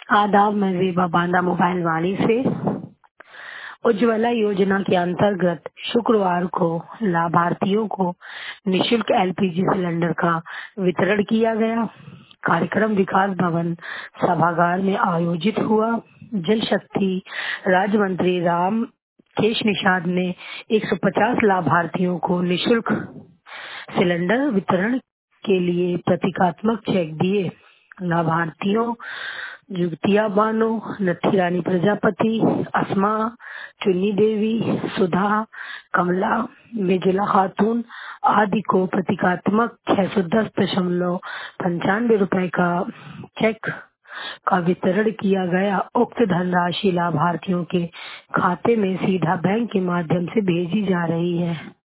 आदाब, मैं ज़ेबा बांदा मोबाइल वाणी से। उज्ज्वला योजना के अंतर्गत शुक्रवार को लाभार्थियों को निशुल्क एलपीजी सिलेंडर का वितरण किया गया। कार्यक्रम विकास भवन सभागार में आयोजित हुआ। जल शक्ति राज्य मंत्री राम केश निषाद ने 150 लाभार्थियों को निशुल्क सिलेंडर वितरण के लिए प्रतीकात्मक चेक दिए। लाभार्थियों जुगतिया बानो, नथी रानी प्रजापति, अस्मा, चुन्नी देवी, सुधा, कमला, मेजुला खातून आदि को प्रतीकात्मक 610.95 रुपए का चेक का वितरण किया गया। उक्त धनराशि लाभार्थियों के खाते में सीधा बैंक के माध्यम से भेजी जा रही है।